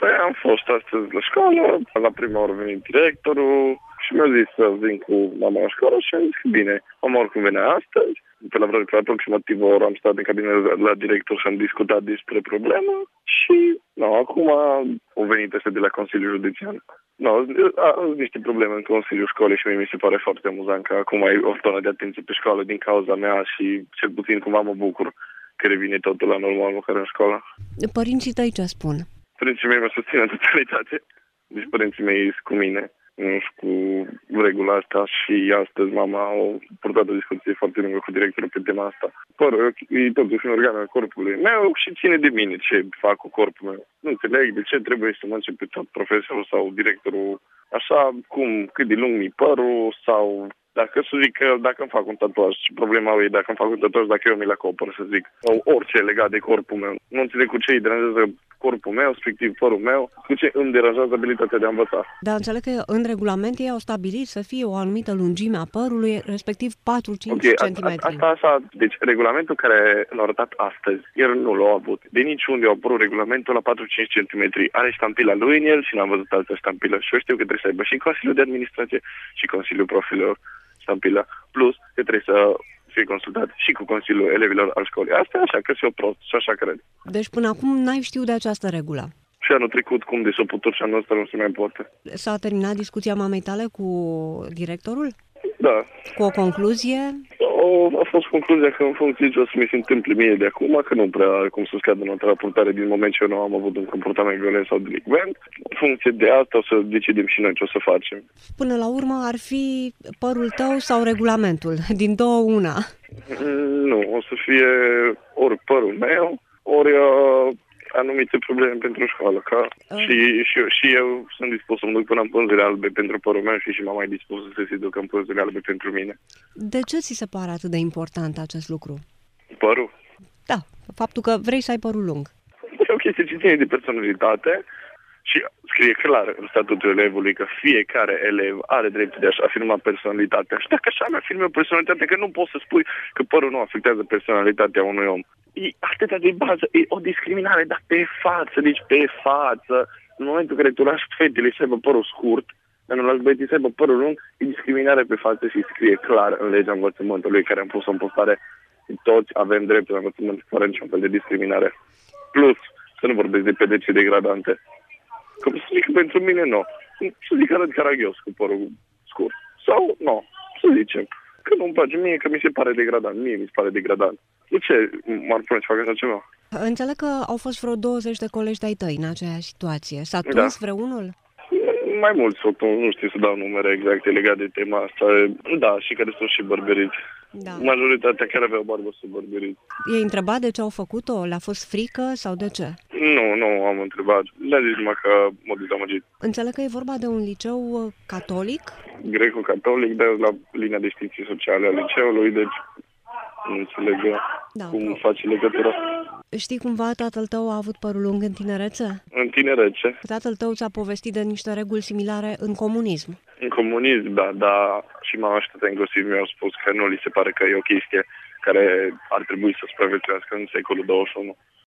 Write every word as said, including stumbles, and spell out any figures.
Păi am fost astăzi la școală, la prima oră a venit directorul și mi-a zis să vin cu mama la școală și am zis că bine. Mama oricum venea astăzi, pe la vreo aproximativ o oră am stat în cabinet la director și am discutat despre problemă și no, acum au venit ăsta de la Consiliul Județean. No, au niște probleme în Consiliul Școlii și mie mi se pare foarte amuzant că acum ai o tonă de atenție pe școală din cauza mea și cel puțin cumva mă bucur că revine totul la normal măcar în școală. Părinții tăi ce spun? Părinții mei mă susțin în totalitate. Deci părinții mei sunt cu mine, nu știu, cu regula asta și astăzi mama a purtat o discuție foarte lungă cu directorul pe tema asta. Părul e totuși un organ al corpului meu și ține de mine ce fac cu corpul meu. Nu înțeleg de ce trebuie să mă încep pe tot profesorul sau directorul așa, cum, cât de lung mi părul sau dacă să zic că dacă îmi fac un tatuaj, problema e dacă îmi fac un tatuaj, dacă eu mi-l acopăr, să zic, sau orice legat de corpul meu. Nu înțeleg cu ce îi deranjează corpul meu, respectiv părul meu, cu ce îmi deranjează abilitatea de a învăța. Dar înțeleg că în regulament ei au stabilit să fie o anumită lungime a părului, respectiv patru-cinci okay, centimetri. Asta așa, deci regulamentul care l-a arătat astăzi, el nu l-a avut. De niciunde a apărut regulamentul la patru-cinci centimetri. Are ștampila lui în el și n-am văzut altă ștampilă. Și eu știu că trebuie să aibă și Consiliul de Administrație și Consiliul Profilor ștampila, plus că trebuie să fie consultat și cu Consiliul Elevilor al școlii. Asta e așa, că și-o prost și așa cred. Deci până acum n-ai știut de această regulă. Și anul trecut, cum de s-a putut și anul ăsta nu se mai poate. S-a terminat discuția mamei tale cu directorul? Da. Cu o concluzie? O, a fost concluzia că în funcție ce o să mi se întâmple mie de acum, că nu prea are cum să scadă nota raportare din moment ce eu nu am avut un comportament violent sau delicvent. În funcție de asta o să decidem și noi ce o să facem. Până la urmă ar fi părul tău sau regulamentul? Din două una? Nu, o să fie ori părul meu, ori uh, anumite probleme pentru școală. Ca uh. și, și, eu, și eu sunt dispus să mă duc până în pânzele albe pentru părul meu și și mama e dispus să se ducă în pânzele albe pentru mine. De ce ți se pare atât de important acest lucru? Părul? Da, faptul că vrei să ai părul lung. E o chestie ce ține de personalitate și scrie clar în statutul elevului că fiecare elev are dreptul de a-și afirma personalitatea. Și dacă așa mi-afirm eu personalitatea, că nu poți să spui că părul nu afectează personalitatea unui om. E atâta de bază, e o discriminare, dar pe față, deci pe față. În momentul în care tu lași fetele să aibă părul scurt, dar nu lași băieții să aibă părul lung, e discriminare pe față și scrie clar în legea învățământului care am pus în postare. Toți avem dreptul la învățământ fără niciun fel de discriminare. Plus, să nu vorbesc de pedepse degradante. Că să zic că pentru mine nu. Să zic că arăt caragios cu părul scurt. Sau nu. Să zicem. Că nu-mi place mie, că mi se pare degradant. Mie mi se pare degradant. De ce m-ar pune să fac așa ceva? Înțeleg că au fost vreo douăzeci de colegi de-ai tăi în aceeași situație. S-a tuns da. vreunul? Mai mulți, nu știu să dau numere exacte legate de tema asta. Da, și care sunt și bărberiți. Da. Majoritatea care aveau barbă sunt bărberiți. I-ai întrebat de ce au făcut-o? Le-a fost frică sau de ce? Nu, nu am întrebat. Le-a zis numai că m-a dezamăgit. Înțeleg că e vorba de un liceu catolic? Greco-catolic, dar la linia de științe sociale a liceului, deci nu înțeleg da, cum pro... face legătura. Știi cumva tatăl tău a avut părul lung în tinerețe? În tinerețe. Tatăl tău ți-a povestit de niște reguli similare în comunism. În comunism, da, dar și mama și tata inclusiv mi-au spus că nu li se pare că e o chestie care ar trebui să supraviețuiască în secolul douăzeci și unu.